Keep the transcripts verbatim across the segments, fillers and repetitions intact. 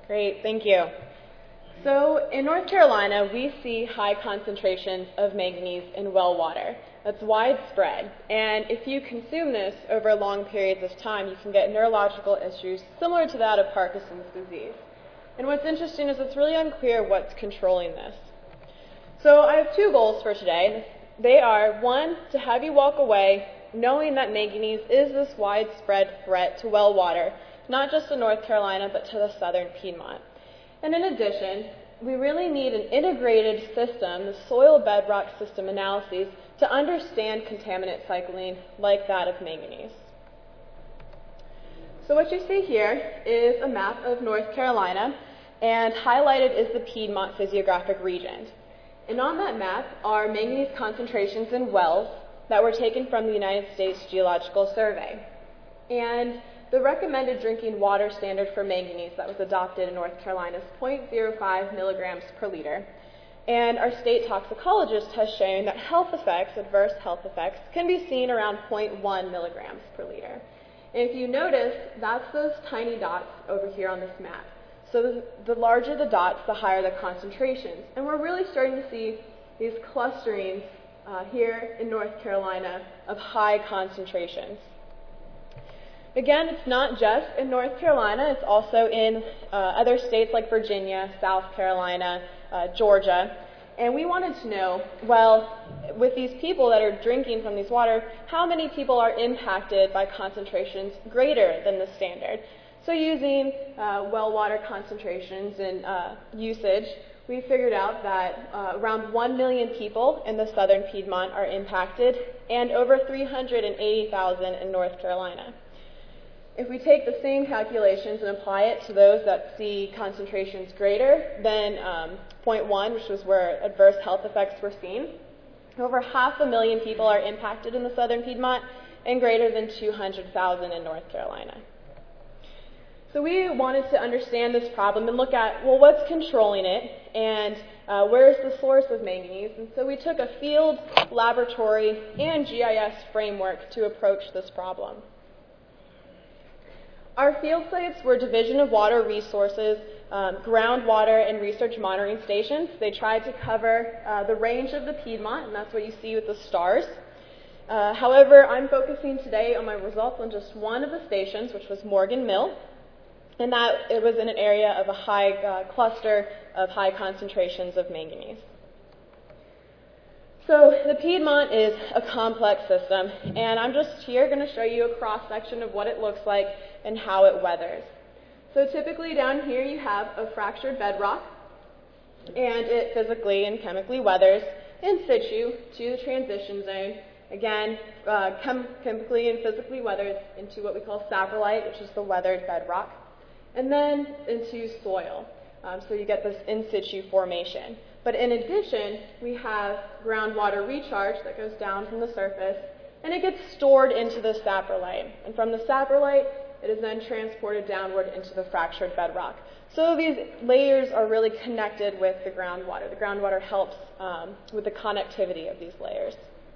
Great, thank you. So in North Carolina, we see high concentrations of manganese in well water. That's widespread, and if you consume this over long periods of time, you can get neurological issues similar to that of Parkinson's disease. And what's interesting is it's really unclear what's controlling this. So I have two goals for today. They are, one, to have you walk away knowing that manganese is this widespread threat to well water, not just to North Carolina, but to the southern Piedmont. And in addition, we really need an integrated system, the soil bedrock system analyses, to understand contaminant cycling like that of manganese. So what you see here is a map of North Carolina, and highlighted is the Piedmont physiographic region. And on that map are manganese concentrations in wells that were taken from the United States Geological Survey. And the recommended drinking water standard for manganese that was adopted in North Carolina is zero point zero five milligrams per liter. And our state toxicologist has shown that health effects, adverse health effects, can be seen around zero point one milligrams per liter. And if you notice, that's those tiny dots over here on this map. So the, the larger the dots, the higher the concentrations. And we're really starting to see these clusterings uh, here in North Carolina of high concentrations. Again, it's not just in North Carolina, it's also in uh, other states like Virginia, South Carolina, uh, Georgia. And we wanted to know, well, with these people that are drinking from these water, how many people are impacted by concentrations greater than the standard? So using uh, well water concentrations and uh, usage, we figured out that uh, around one million people in the southern Piedmont are impacted, and over three hundred eighty thousand in North Carolina. If we take the same calculations and apply it to those that see concentrations greater than um, zero point one, which was where adverse health effects were seen, over half a million people are impacted in the southern Piedmont and greater than two hundred thousand in North Carolina. So we wanted to understand this problem and look at, well, what's controlling it and uh, where is the source of manganese? And so we took a field, laboratory, and G I S framework to approach this problem. Our field sites were Division of Water Resources, um, groundwater and research monitoring stations. They tried to cover uh, the range of the Piedmont, and that's what you see with the stars. Uh, however, I'm focusing today on my results on just one of the stations, which was Morgan Mill, and that it was in an area of a high uh, cluster of high concentrations of manganese. So the Piedmont is a complex system, and I'm just here going to show you a cross-section of what it looks like and how it weathers. So typically down here you have a fractured bedrock, and it physically and chemically weathers in situ to the transition zone. Again, uh, chem chemically and physically weathers into what we call saprolite, which is the weathered bedrock, and then into soil. Um, so you get this in situ formation. But in addition, we have groundwater recharge that goes down from the surface, and it gets stored into the saprolite. And from the saprolite, it is then transported downward into the fractured bedrock. So these layers are really connected with the groundwater. The groundwater helps um, with the connectivity of these layers.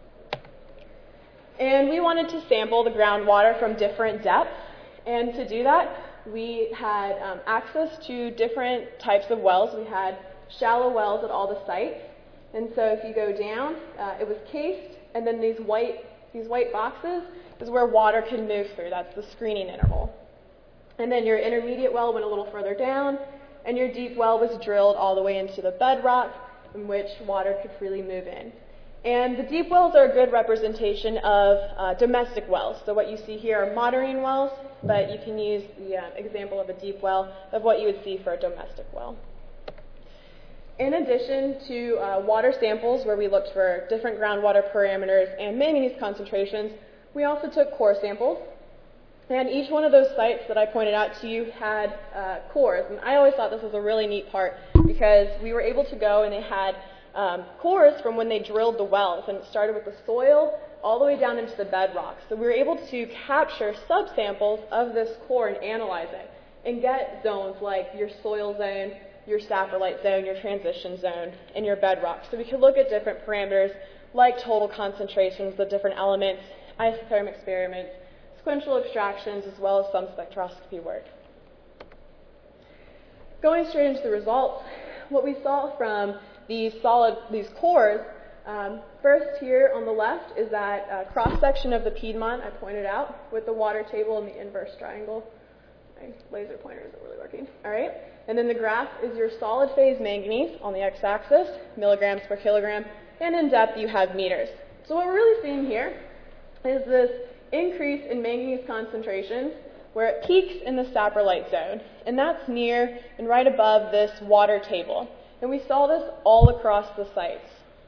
And we wanted to sample the groundwater from different depths, and to do that, we had um, access to different types of wells. We had shallow wells at all the sites, and so if you go down, uh, it was cased, and then these white these white boxes is where water can move through. That's the screening interval. And then your intermediate well went a little further down, and your deep well was drilled all the way into the bedrock, in which water could freely move in. And the deep wells are a good representation of uh, domestic wells. So what you see here are monitoring wells, but you can use the uh, example of a deep well of what you would see for a domestic well. In addition to uh, water samples, where we looked for different groundwater parameters and manganese concentrations, we also took core samples. And each one of those sites that I pointed out to you had uh, cores. And I always thought this was a really neat part because we were able to go and they had um, cores from when they drilled the wells. And it started with the soil all the way down into the bedrock. So we were able to capture subsamples of this core and analyze it and get zones like your soil zone, your saprolite zone, your transition zone, and your bedrock. So we could look at different parameters like total concentrations of different elements, isotherm experiments, sequential extractions, as well as some spectroscopy work. going straight into the results, what we saw from these solid, these cores, um, first here on the left is that uh, cross-section of the Piedmont I pointed out with the water table and the inverse triangle. My laser pointer isn't really working. All right. And then the graph is your solid phase manganese on the x-axis, milligrams per kilogram, and in depth you have meters. So what we're really seeing here is this increase in manganese concentrations where it peaks in the saprolite zone, and that's near and right above this water table. And we saw this all across the sites.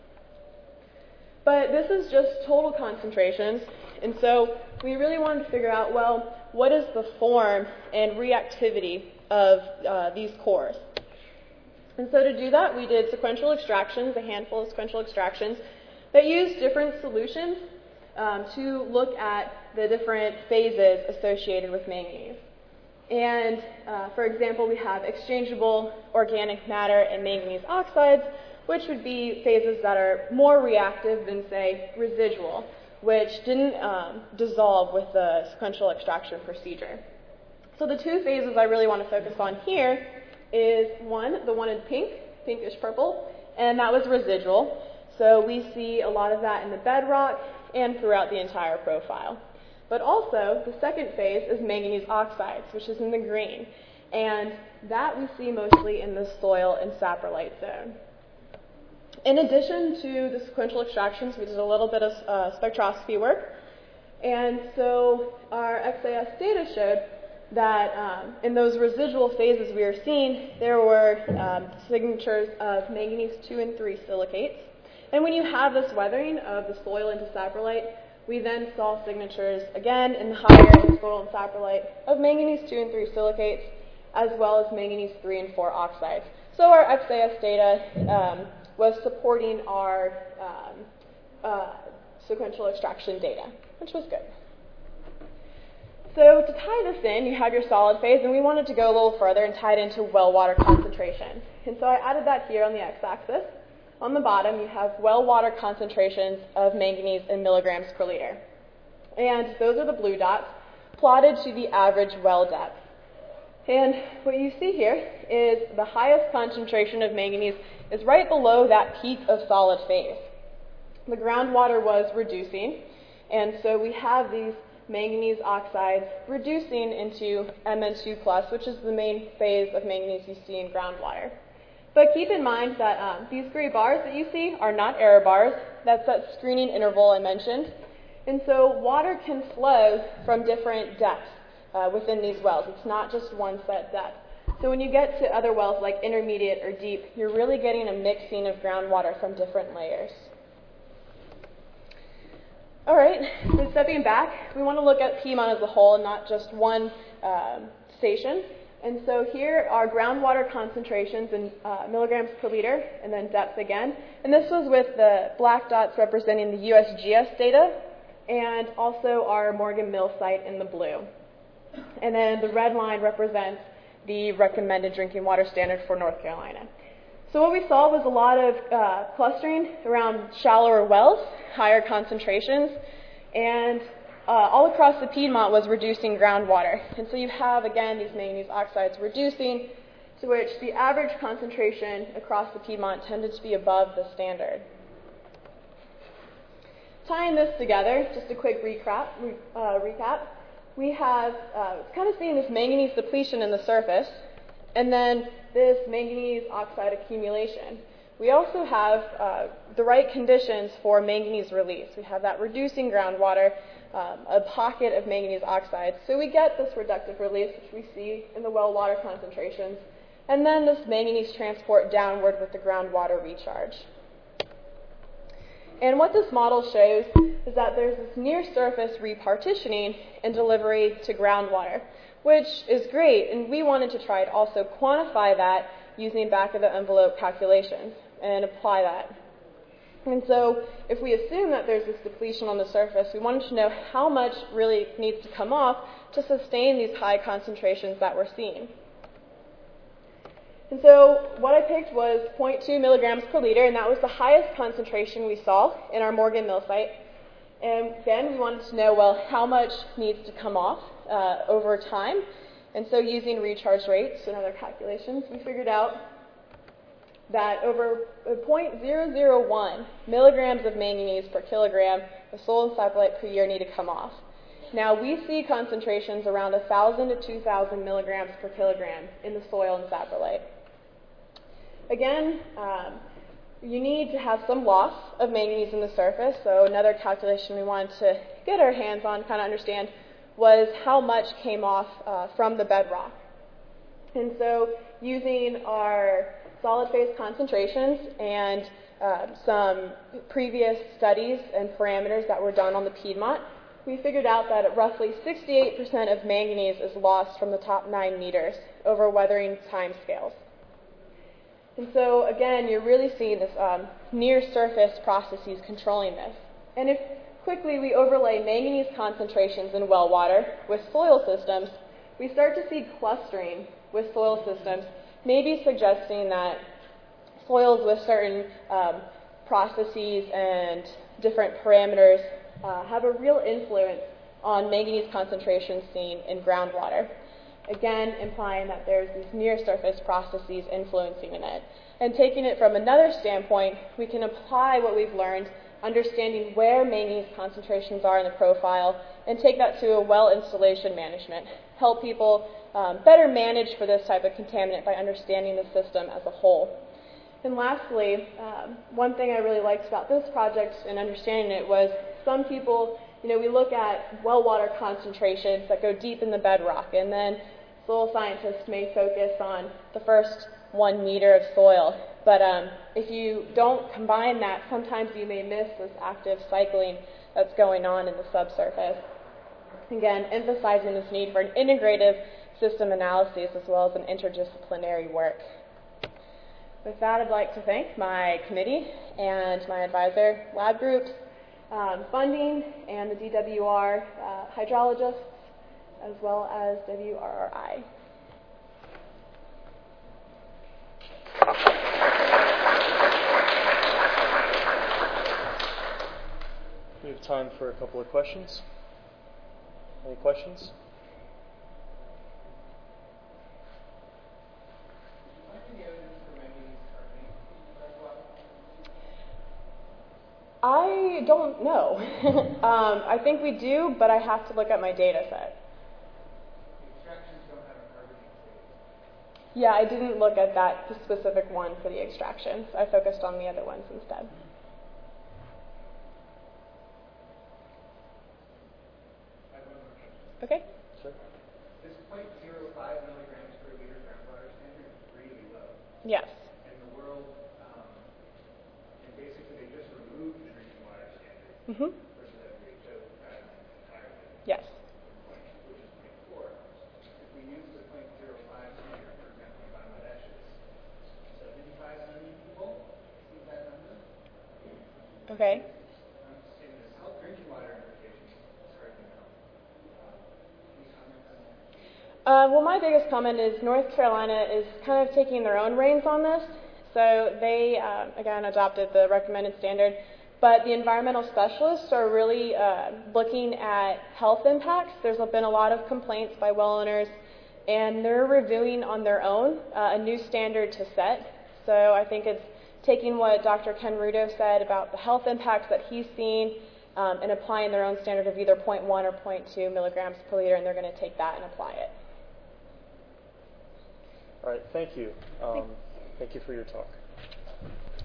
But this is just total concentrations, and so we really wanted to figure out, well, what is the form and reactivity of uh, these cores? And so to do that, we did sequential extractions, a handful of sequential extractions that used different solutions um, to look at the different phases associated with manganese. And uh, for example, we have exchangeable organic matter and manganese oxides, which would be phases that are more reactive than, say, residual, which didn't um, dissolve with the sequential extraction procedure. So the two phases I really want to focus on here is one, the one in pink, pinkish purple, and that was residual. So we see a lot of that in the bedrock and throughout the entire profile. But also, the second phase is manganese oxides, which is in the green, and that we see mostly in the soil and saprolite zone. In addition to the sequential extractions, we did a little bit of uh, spectroscopy work, and so our X A S data showed that um, in those residual phases we were seeing, there were um, signatures of manganese two and three silicates. And when you have this weathering of the soil into saprolite, we then saw signatures, again, in the higher in the soil and saprolite of manganese two and three silicates, as well as manganese three and four oxides. So our X A S data um, was supporting our um, uh, sequential extraction data, which was good. So to tie this in, you have your solid phase, and we wanted to go a little further and tie it into well water concentration. And so I added that here on the x-axis. On the bottom, you have well water concentrations of manganese in milligrams per liter. And those are the blue dots plotted to the average well depth. And what you see here is the highest concentration of manganese is right below that peak of solid phase. The groundwater was reducing, and so we have these manganese oxides reducing into M N two plus, which is the main phase of manganese you see in groundwater. But keep in mind that um, these gray bars that you see are not error bars. That's that screening interval I mentioned. And so water can flow from different depths uh, within these wells. It's not just one set depth. So when you get to other wells like intermediate or deep, you're really getting a mixing of groundwater from different layers. All right, so stepping back, we want to look at Piedmont as a whole and not just one um, station. And so here are groundwater concentrations in uh, milligrams per liter, and then depth again. And this was with the black dots representing the U S G S data, and also our Morgan Mill site in the blue. And then the red line represents the recommended drinking water standard for North Carolina. So what we saw was a lot of uh, clustering around shallower wells, higher concentrations, and uh, all across the Piedmont was reducing groundwater. And so you have, again, these manganese oxides reducing, to which the average concentration across the Piedmont tended to be above the standard. Tying this together, just a quick recap, uh, recap we have uh, kind of seeing this manganese depletion in the surface, and then this manganese oxide accumulation. We also have uh, the right conditions for manganese release. We have that reducing groundwater, um, a pocket of manganese oxides. So we get this reductive release, which we see in the well water concentrations, and then this manganese transport downward with the groundwater recharge. And what this model shows is that there's this near-surface repartitioning and delivery to groundwater, which is great, and we wanted to try to also quantify that using back-of-the-envelope calculations and apply that. And so if we assume that there's this depletion on the surface, we wanted to know how much really needs to come off to sustain these high concentrations that we're seeing. And so what I picked was zero point two milligrams per liter, and that was the highest concentration we saw in our Morgan Mill site. And then we wanted to know, well, how much needs to come off uh, over time. And so using recharge rates and other calculations, we figured out that over zero point zero zero one milligrams of manganese per kilogram of soil and saprolite per year need to come off. Now, we see concentrations around one thousand to two thousand milligrams per kilogram in the soil and saprolite. Again, um, you need to have some loss of manganese in the surface, so another calculation we wanted to get our hands on, kind of understand, was how much came off uh, from the bedrock. And so using our solid phase concentrations and uh, some previous studies and parameters that were done on the Piedmont, we figured out that roughly sixty-eight percent of manganese is lost from the top nine meters over weathering timescales. And so again, you're really seeing this um, near-surface processes controlling this. And if quickly we overlay manganese concentrations in well water with soil systems, we start to see clustering with soil systems, maybe suggesting that soils with certain um, processes and different parameters uh, have a real influence on manganese concentrations seen in groundwater. Again, implying that there's these near-surface processes influencing in it. And taking it from another standpoint, we can apply what we've learned, understanding where manganese concentrations are in the profile, and take that to a well installation management. Help people um, better manage for this type of contaminant by understanding the system as a whole. And lastly, um, one thing I really liked about this project and understanding it was some people, you know, we look at well water concentrations that go deep in the bedrock, and then soil scientists may focus on the first one meter of soil. But um, if you don't combine that, sometimes you may miss this active cycling that's going on in the subsurface. Again, emphasizing this need for an integrative system analysis as well as an interdisciplinary work. With that, I'd like to thank my committee and my advisor lab groups, um, funding, and the D W R uh, hydrologists, as well as W R R I. We have time for a couple of questions. Any questions? I don't know. um, I think we do, but I have to look at my data set. Extractions don't have a carbonated state. Yeah, I didn't look at that specific one for the extractions. I focused on the other ones instead. I have one more question. Okay. Sure. This zero point zero five milligrams per liter groundwater standard is really low. Yes. In the world, um, and basically they just removed the drinking water standard Mm-hmm. versus W H O guidelines entirely. Yes. Which is zero point four. If we use the zero point zero five standard, for example, in Bangladesh, it's seventy-five million people. See that number? Okay. I'm just saying this health drinking water implications is hard to know. Any comments on that? Uh, well, my biggest comment is North Carolina is kind of taking their own reins on this. So they, uh, again, adopted the recommended standard. But the environmental specialists are really uh, looking at health impacts. There's been a lot of complaints by well owners, and they're reviewing on their own uh, a new standard to set. So I think it's taking what Doctor Ken Rudo said about the health impacts that he's seen um, and applying their own standard of either zero point one or zero point two milligrams per liter, and they're going to take that and apply it. All right, thank you. Um, thank you for your talk.